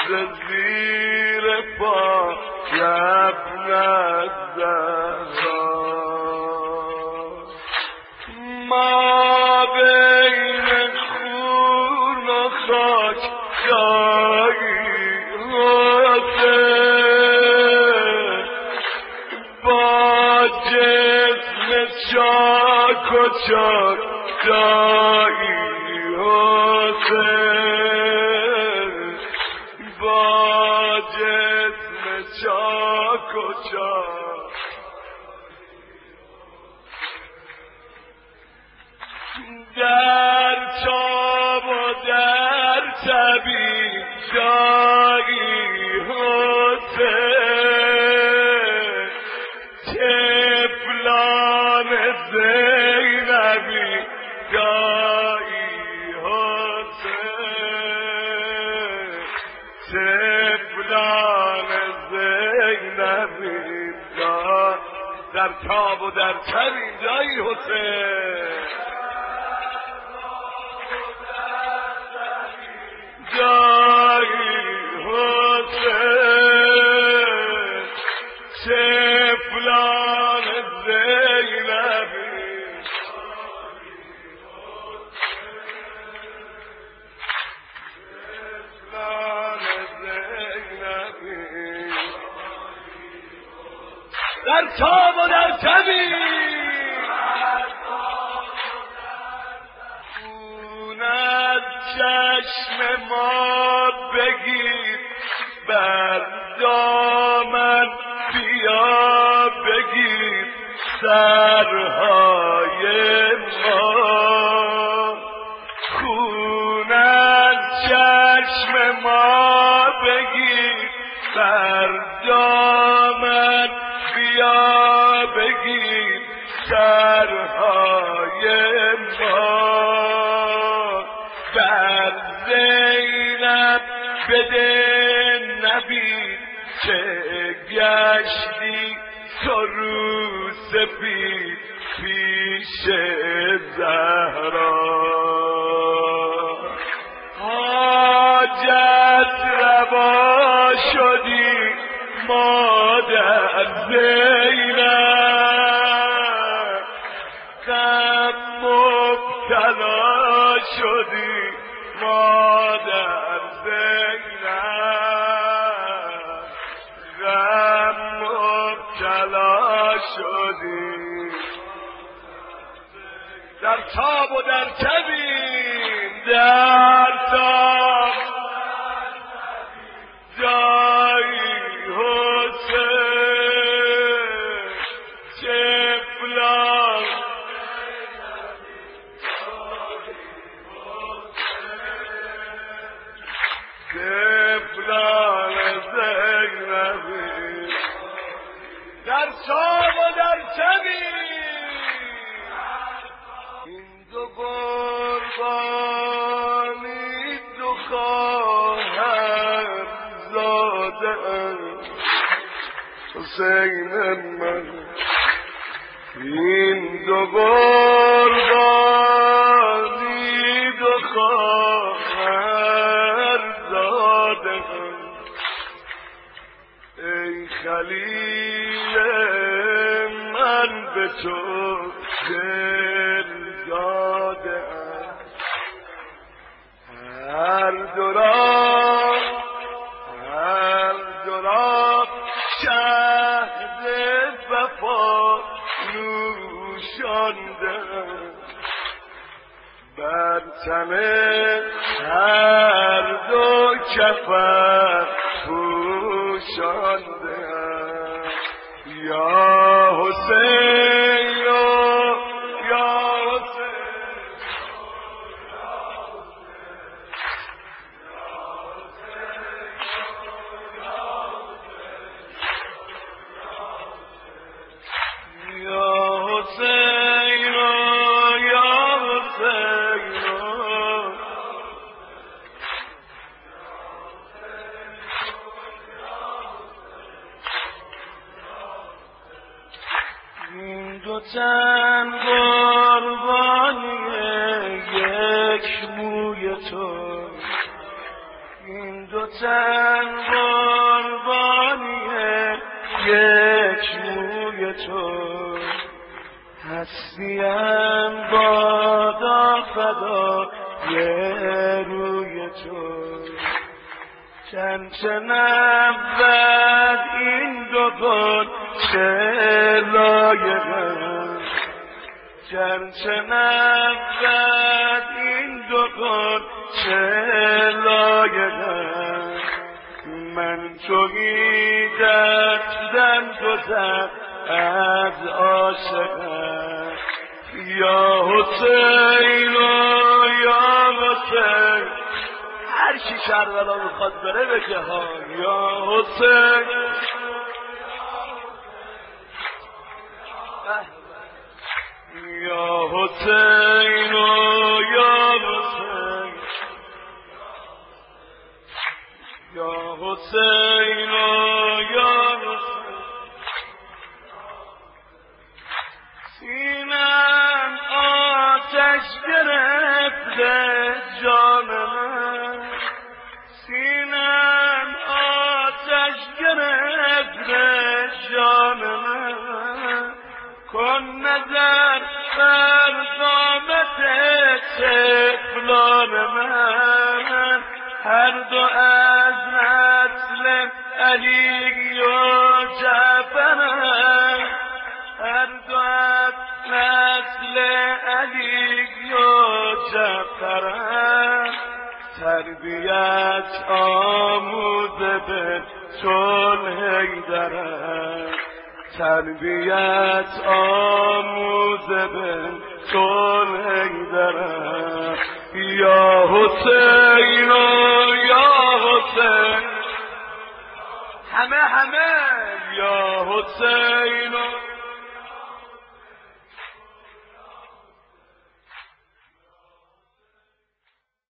زیر پایم نزدها ما بین خون و خاک جایی حسین با جسم چاک و چاک جایی حسین با جسم چاک و چاک در تاب و در تبی جایی حسین طفلان زینبی جایی حسین طفلان زینبی جایی در تاب و در تبی جایی حسین جایی حسین طفلان زینبی طفلان زینبی در تاب و در تبی چشم ما بگیر بر دامن بیا بگیر سرهای ما خون از چشم ما بگیر بر دامن بیا بگیر سرهای ما در زینب بده نبی چه گشتی تو رو سپید پیش زهرا حاجت روا شدی مادر زینب غم مبتلا شدی مادر زینب غم مبتلا شدی در تاب و در تبی در تاب جایی حسین طفلان طفلان زینبی در تاب و در تبی این دو قربانی دو خواهر زاده حسین من این دو قربانی دو خواهر زاده ای خلیل من به تو دل داده هر دو را شهد وفا نوشانده بر تن هر دو کفن پوشانده یا حسین یا دو تن قربانی یک موی تو این دو چند قربانی یک موی تو هستیم بادا فدای روی تو چه نبود این دو گل چه لایقم چه نبود این دو گل چه لایقم من توییدن گذر از عاشقم یا حسین و یا حسین هر کی کربلا میخواد بره به جهان یا حسین یا حسین و یا حسین یا حسین و یا حسین سینم آتش گرفته جان من سینم آتش گرفته جان من کن نظر بر قامت طفلان من هر دو از نسل علی و جعفرند هر دو از نسل علی و جعفرند تربیت آموزه به چون حیدرند تربیت آموزه به چون حیدرند یا حسین و یا حسین همه یا حسین